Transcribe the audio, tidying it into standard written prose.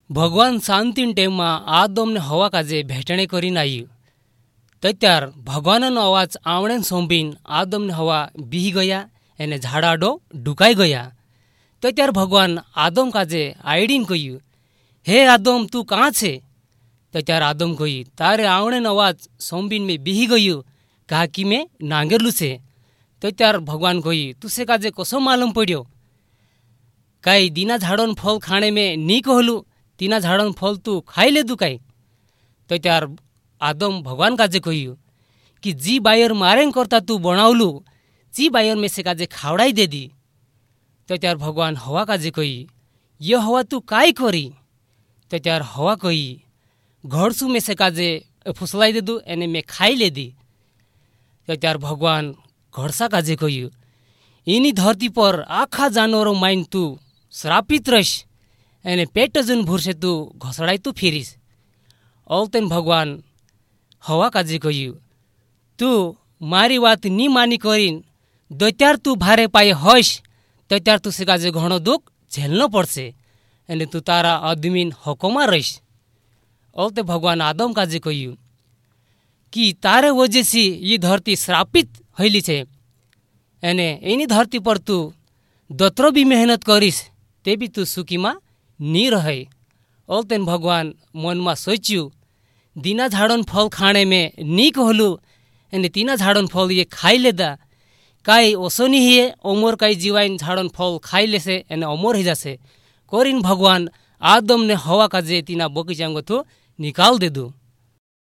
भगवान सांतीन टेम में आदम ने हवा काजे भेटणे करीन आयु। त्यार भगवान अवाज आवणे सोंबीन आदम ने हवा बीही गया एने झाड़ाडो डुकाई गया। त्यार भगवान आदम काजे आईडीन कह्यु, हे आदम तू कहाँ छे? त्यार आदम कही, तारे आवणे अवाज सोंबीन में बीही गयु कहा कि मैं नांगेरलू छे। त्यार भगवान कही, तुसे काजे कसो मालूम पड़ो? काई दीना झाड़न फल खाने में नी कहलू, तीना झाड़न फल तू खाई ले दू काई? त्यार आदम भगवान काजे कह्यु कि जी बायर मारें करता तू बनावलू, जी बायर में से काजे खावड़ाई दे दी। त्यार भगवान हवा काजे कही, ये हवा तू काई करी? त्यार हवा कही, घरसू में से काजे फुसलाई दे दू एने में खाई ले दी। त्यार भगवान घरसा काजे कह्यु, इनी धरती पर आखा जानवरों माइन तू श्रापित रहीश, एने पेट जन भूर तू घसड़ाई तू फिरीस। औलतेन भगवान हवा काजे कह्यु, तू मारी बात नी मानी करीन दैत्यार तू भारे पाए हईश, त्यार तुसे काजे घणो दुख झेलनो पड़से, एने तू तारा अदमीन हकोमा रहीश। औलते भगवान आदम काजे कह्यु कि तारे वजह से ये धरती श्रापित हईली छे, एने एनी धरती पर तू दत्रो भी मेहनत करीस ते भी तू सुखी मा नी रहे। औलतेन भगवान मन में सोच्यु, दीना झाड़न फल खाने में नी कहलू, एने तीना झाड़न फल ये खाई लेदा, काई ओसो नी हिए अमर काई जीवाइन झाड़न फल खाई लेसे एने अमर ही जासे। करीन भगवान आदम ने हवा काजे तीना बगीचा गो तो निकाल दे दू।